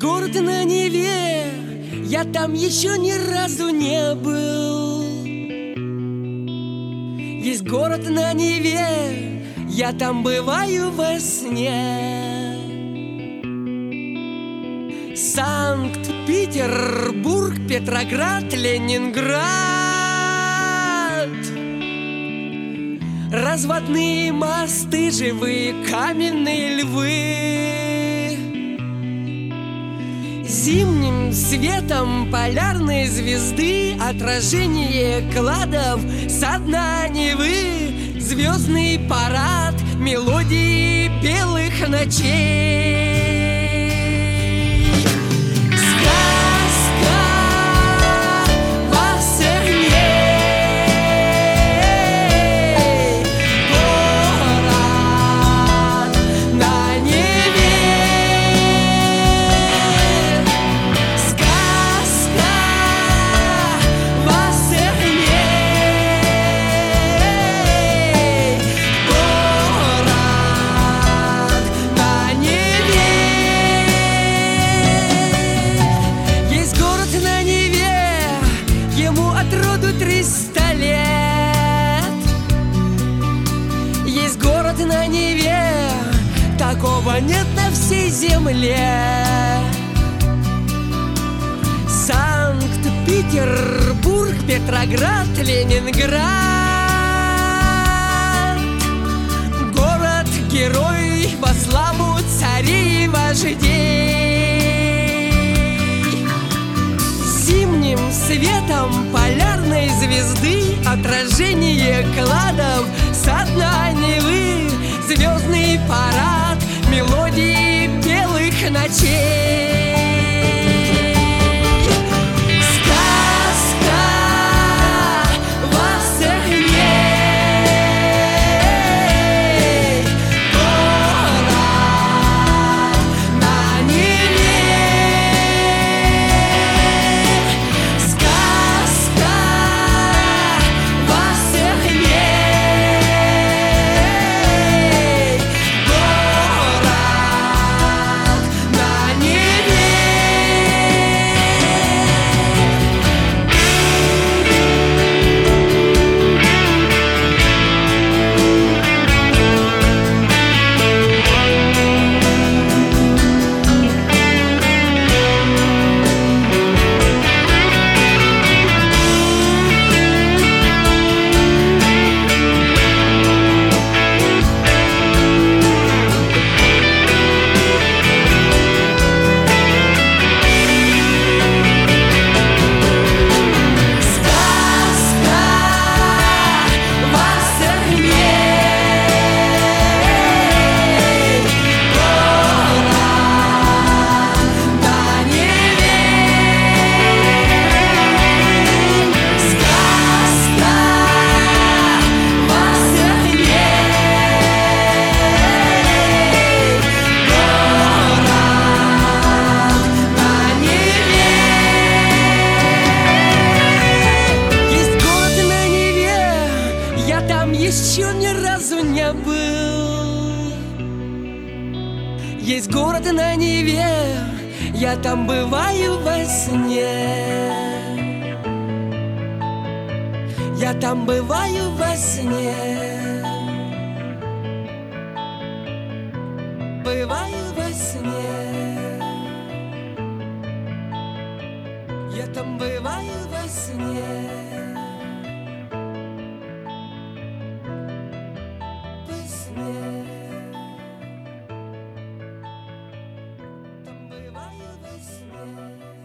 город на Неве, я там еще ни разу не был. Есть город на Неве, я там бываю во сне. Санкт-Петербург, Петроград, Ленинград. Разводные мосты, живые каменные львы. Зимним светом полярной звезды, отражение кладов со дна Невы, звездный парад, мелодии белых ночей. От роду 300 лет. Есть город на Неве, такого нет на всей земле. Санкт-Петербург, Петроград, Ленинград. Город-герой во славу царей и вождей. Зимним светом полярной звезды, отражение кладов со дна Невы, звездный парад, мелодии белых ночей. Сказка во всех дней. Город на Неве. Еще ни разу не был. Есть город на Неве, я там бываю во сне. Я там бываю во сне. Бываю во сне. Я там бываю во сне. Там бываю во сне.